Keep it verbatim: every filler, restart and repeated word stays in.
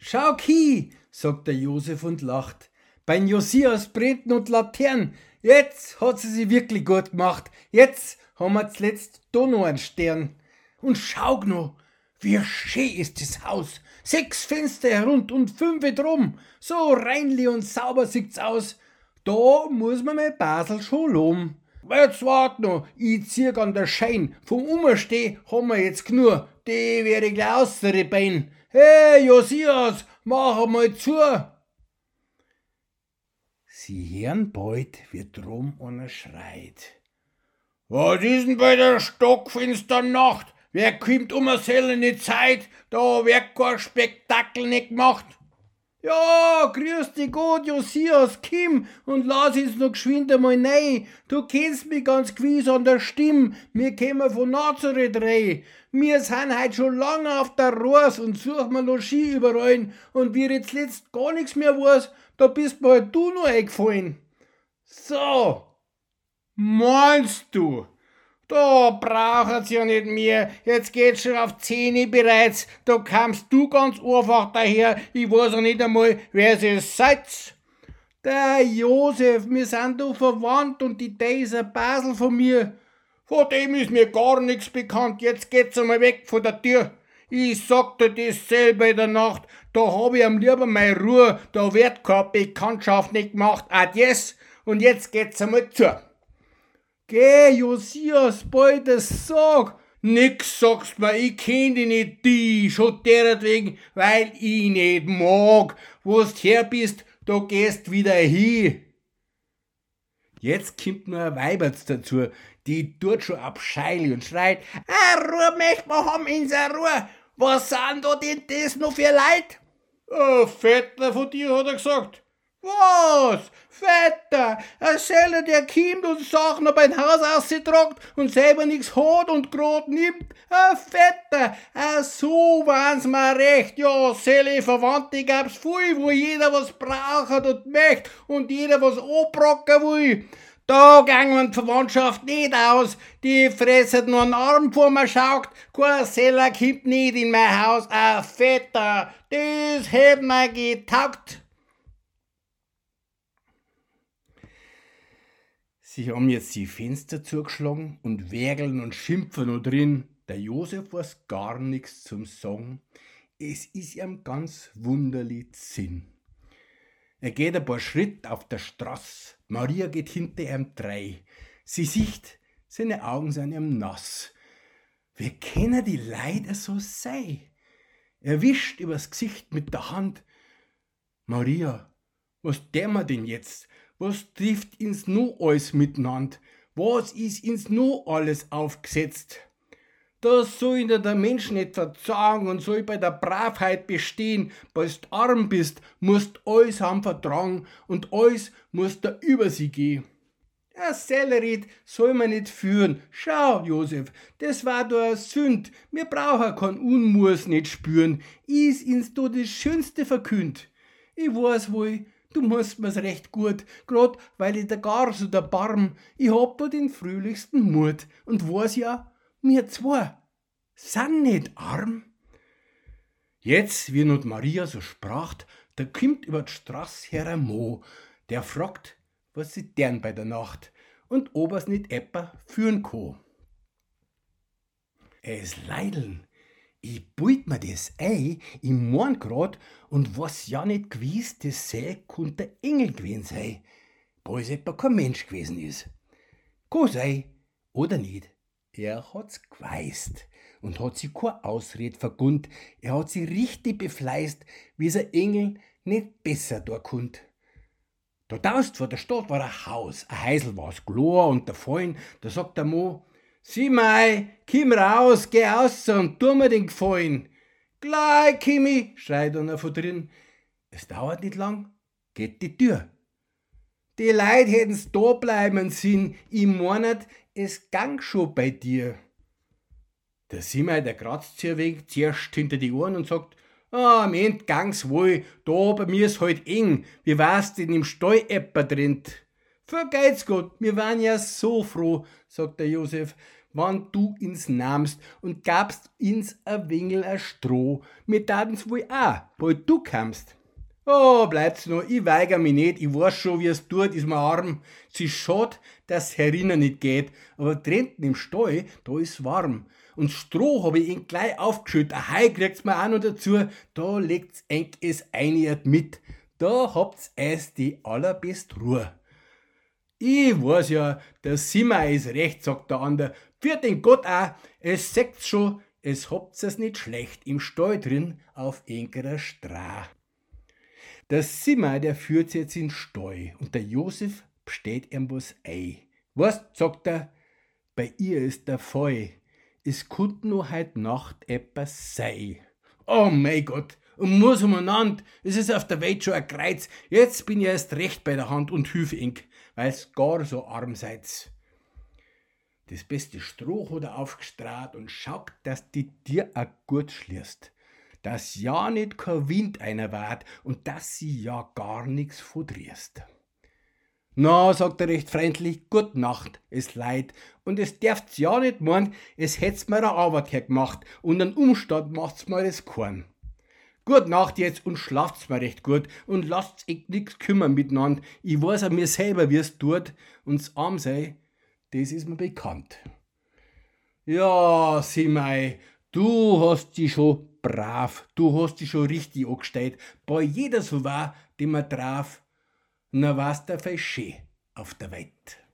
Schau ki, sagt der Josef und lacht. Beim Josias Breten und Laternen, jetzt hat sie sich wirklich gut gemacht. Jetzt haben wir zuletzt da noch einen Stern. Und schau noch, wie schön ist das Haus. Sechs Fenster herund und fünf drum. So reinlich und sauber sieht's aus. Da muss man mein Basel schon loben. Jetzt wart noch, ich zieh an der Schein. Vom Umsteh haben wir jetzt genug. Die werde ich gleich ausrippen. Hey, Josias, mach einmal zu. Sie hören bald, wie drum einer schreit. Was ist denn bei der stockfinstern Nacht? Wer kommt um eine selene Zeit? Da wird kein Spektakel nicht gemacht. Ja, grüß dich Gott, Josias, Kim, und lass uns noch geschwind einmal rein. Du kennst mich ganz gewiss an der Stimme, wir kommen von Nazareth rein. Wir sind heute schon lange auf der Ross und suchen mir Logis überall. Und wie jetzt letzt gar nichts mehr weiß, da bist mir halt du noch eingefallen. So, meinst du? Da braucht's ja nicht mehr, jetzt geht's schon auf zehn bereits, da kamst du ganz einfach daher, ich weiß ja nicht einmal, wer sie seid. Der Josef, wir sind da verwandt und die Dei ist ein Basel von mir. Von dem ist mir gar nichts bekannt, jetzt geht's einmal weg von der Tür. Ich sagte das selber in der Nacht, da hab ich am lieber meine Ruhe, da wird keine Bekanntschaft nicht gemacht, adies, und jetzt geht's einmal zu. Geh, Josias, bald das sag. Nix sagst mir, ich kenn dich nicht, die, schon deretwegen, weil ich nicht mag. Wo's her bist, da gehst wieder hin. Jetzt kommt noch ein Weibertz dazu, die tut schon abscheilig und schreit, ah, Ruhe möcht man haben in seiner Ruhe. Was sind da denn das noch für Leid? Oh, Vetter von dir, hat er gesagt. Was? Vetter, ein Seller, der kommt und Sachen auf ein Haus ausgetragt und selber nichts hat und grad nimmt. Ein Vetter, ah, so waren's mir recht. Ja, Selle Verwandte gab's viel, wo jeder was braucht und möcht und jeder was anbrocken will. Da gangen die Verwandtschaft nicht aus, die fressen nur einen Arm vor mir schaut, kein Seller kommt nicht in mein Haus. Ein Vetter, das hätt mir getaugt. Sie haben jetzt die Fenster zugeschlagen und wägeln und schimpfen noch drin. Der Josef weiß gar nichts zum Sagen. Es ist ihm ganz wunderlich Sinn. Er geht ein paar Schritt auf der Straße. Maria geht hinter ihm drei. Sie sieht, seine Augen sind ihm nass. Wie können die Leute so sein? Er wischt übers Gesicht mit der Hand. Maria, was tun wir denn jetzt? Was trifft ins no alles miteinander? Was ist ins no alles aufgesetzt? Das soll ihnen der Mensch nicht verzagen und soll bei der Bravheit bestehen. Bis du arm bist, musst alles haben vertragen und alles musst da über sie gehen. Ja, Sellerit soll man nicht führen. Schau, Josef, das war doch eine Sünd. Wir brauchen keinen Unmus nicht spüren. Is ins du das Schönste verkünd. Ich weiß wohl, du machst mir's recht gut, grad weil ich da gar so der Barm. Ich hab da den fröhlichsten Mut und weiß ja, wir zwei sind nicht arm. Jetzt, wie not Maria so spracht, da kommt über die Straße her ein Mo, der fragt, was sie dern bei der Nacht und ob er's nicht etwa führen kann. Es leideln, ich bult mir das ein, ich mein grad, und was ja nicht gewiss, das sei kund der Engel gewesen sei, weil es etwa kein Mensch gewesen ist. Kann sei, oder nicht. Er hat's geweist und hat sich keine Ausred vergund, er hat sich richtig befleißt, wie's ein Engel nicht besser da kund. Da taust vor der Stadt war ein Haus, ein Heisel war's klar und der Fallen, da sagt der Mo, sieh mei, komm raus, geh aus und tu mir den Gefallen. Gleich, Kimi, schreit einer von drin. Es dauert nicht lang, geht die Tür. Die Leute hätten's da bleiben sind, ich meinet, es gang schon bei dir. Der Simei, der kratzt sich ein wenig, zuerst hinter die Ohren und sagt, ah, im End gang's wohl, da bei mir ist halt eng, wie war's denn im Stall etwa drin? Vergeht's Gott, wir waren ja so froh, sagt der Josef, wann du ins nahmst und gabst ins a Wengel a Stroh. Mir taten's wohl auch, bald du kamst. Oh, bleibt's noch, ich weiger mich nicht, ich weiß schon, wie es tut, ist mir arm. Es ist schad, dass herinnen nicht geht, aber drunten im Stall, da ist warm. Und Stroh hab ich ihn gleich aufgeschüttet, ein Hai kriegt's mir auch noch dazu, da legt's eng es einiert mit. Da habt's eis die allerbest Ruhe. Ich weiß ja, der Simmer ist recht, sagt der andere. Für den Gott auch, es seht's schon, es habt's es nicht schlecht, im Stall drin auf engerer Strah. Der Simmer, der führt jetzt in den Stall und der Josef besteht ihm was ein. Was, sagt er, bei ihr ist der Fall, es könnt nur heut Nacht etwas sein. Oh mein Gott, und muss umeinander, es ist auf der Welt schon ein Kreuz, jetzt bin ich erst recht bei der Hand und hilf eng, weil's gar so arm seid. Das beste Stroh hat er aufgestrahlt und schaut, dass die dir auch gut schließt. Dass ja nicht kein Wind einer wart und dass sie ja gar nix verdrießt. Na, sagt er recht freundlich, gut Nacht, es leid, und es darfts ja nicht meinen, es hätt's mir eine Arbeit hergemacht und einen Umstand macht's mir das kein. Gut Nacht jetzt und schlaft's mir recht gut und lasst's echt nix kümmern miteinander. Ich weiß an mir selber, wie's tut, und's arm sei, das ist mir bekannt. Ja, Simei, du hast dich schon brav, du hast dich schon richtig angestellt. Bei jeder so war, den man traf, na war's der Fall schön auf der Welt.